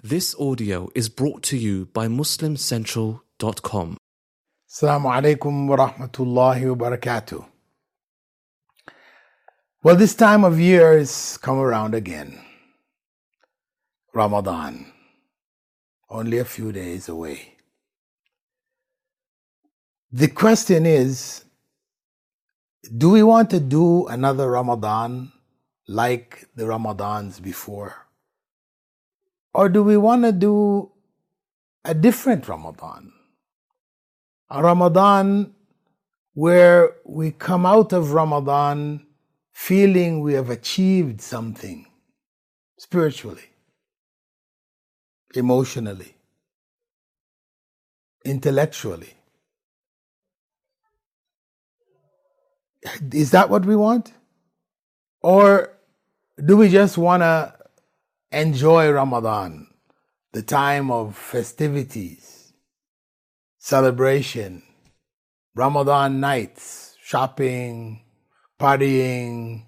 This audio is brought to you by MuslimCentral.com. Assalamu alaikum wa rahmatullahi wa barakatuh. Well, this time of year has come around again. Ramadan, only a few days away. The question is, do we want to do another Ramadan like the Ramadans before? Or do we want to do a different Ramadan? A Ramadan where we come out of Ramadan feeling we have achieved something spiritually, emotionally, intellectually. Is that what we want? Or do we just want to enjoy Ramadan, the time of festivities, celebration, Ramadan nights, shopping, partying?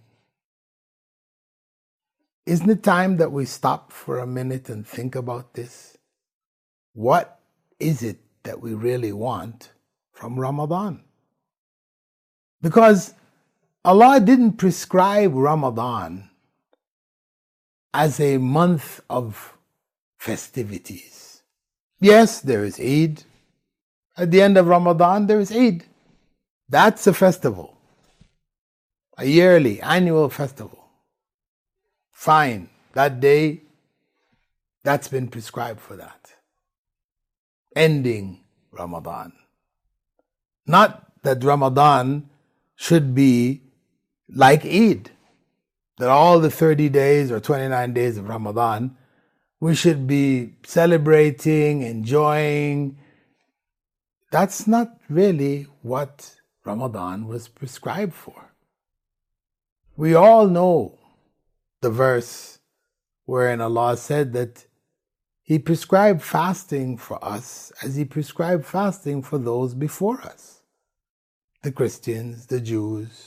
Isn't it time that we stop for a minute and think about this? What is it that we really want from Ramadan? Because Allah didn't prescribe Ramadan as a month of festivities. Yes, there is Eid. At the end of Ramadan, there is Eid. That's a festival. A yearly, annual festival. Fine. That day, that's been prescribed for that. Ending Ramadan. Not that Ramadan should be like Eid. That all the 30 days or 29 days of Ramadan, we should be celebrating, enjoying. That's not really what Ramadan was prescribed for. We all know the verse wherein Allah said that He prescribed fasting for us as He prescribed fasting for those before us. The Christians, the Jews,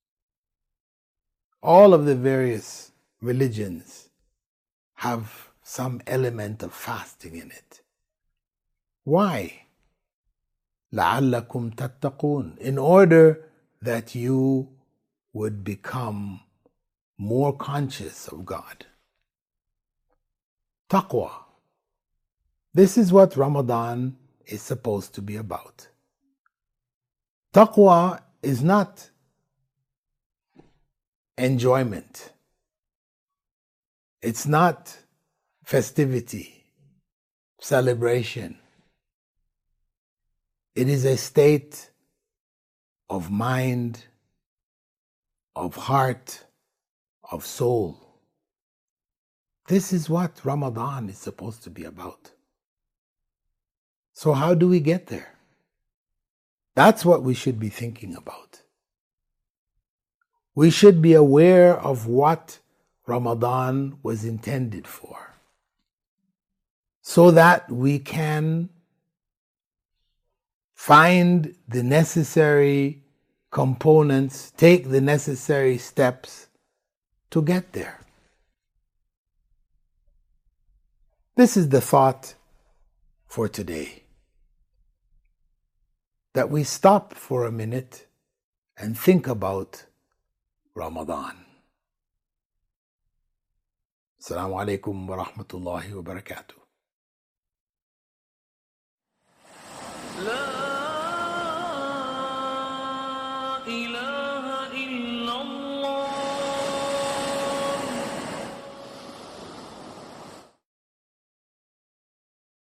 all of the various religions have some element of fasting in it. Why? لَعَلَّكُمْ تَتَّقُونَ, in order that you would become more conscious of God. Taqwa. This is what Ramadan is supposed to be about. Taqwa is not enjoyment. It's not festivity, celebration. It is a state of mind, of heart, of soul. This is what Ramadan is supposed to be about. So how do we get there? That's what we should be thinking about. We should be aware of what Ramadan was intended for, so that we can find the necessary components, take the necessary steps to get there. This is the thought for today. That we stop for a minute and think about Ramadan. Assalamu alaikum wa rahmatullahi wa barakatuh.